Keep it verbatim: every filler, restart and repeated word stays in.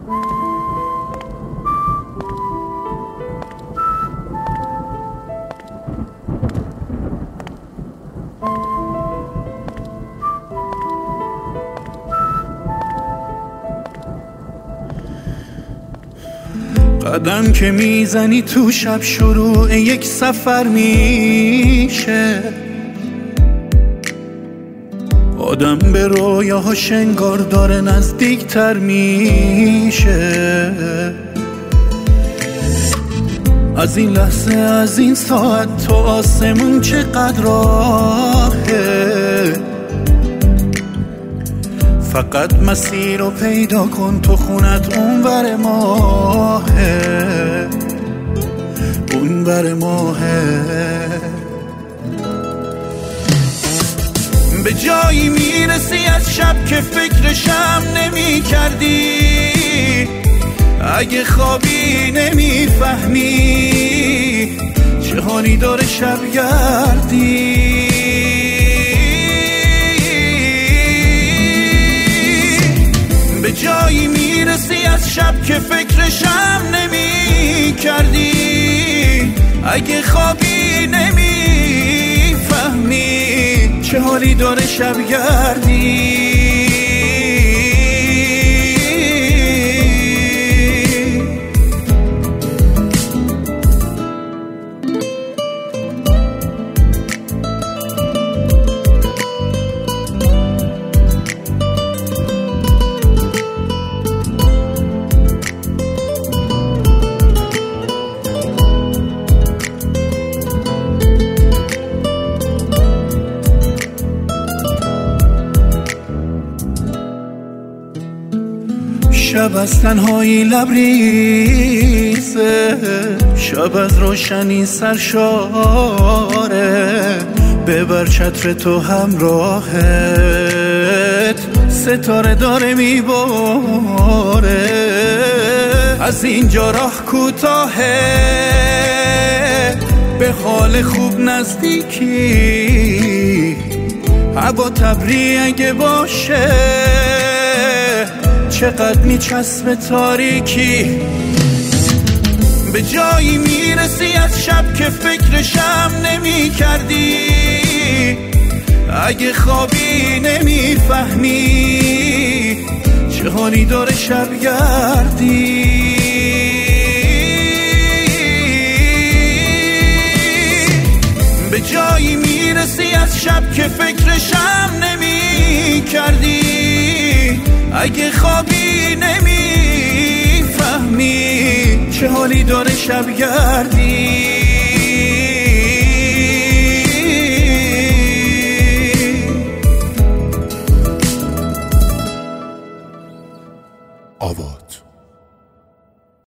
قدم که میزنی تو شب شروع یک سفر میشه، آدم به رویاهاش انگار داره نزدیکتر میشه. از این لحظه از این ساعت تو آسمون چقدر راهه، فقط مسیر رو پیدا کن تو خونت اون بر ماهه، اون بر ماهه. به جایی میرسی از شب که فکرشم نمی کردی، اگه خوابی نمی فهمی چه حالی داره شب گردی. به جایی میرسی از شب که فکرشم نمی کردی، اگه خوابی نمی فهمی چه حالی داره شب گردی. شب از تنهایی لبریزه، شب از روشنی سرشاره، ببر چتر تو همراهت، ستاره داره میباره. از اینجا راه کوتاهه، به حال خوب نزدیکی، هوا تبری اگه باشه چقدر میچسبه تاریکی. به جایی میرسی از شب که فکرشم نمی کردی، اگه خوابی نمی فهمی چه حالی داره شب گردی. به جایی میرسی از شب که فکرشم نمی کردی، اگه خوابی نمی فهمی چه حالی داره شب گردی. آوات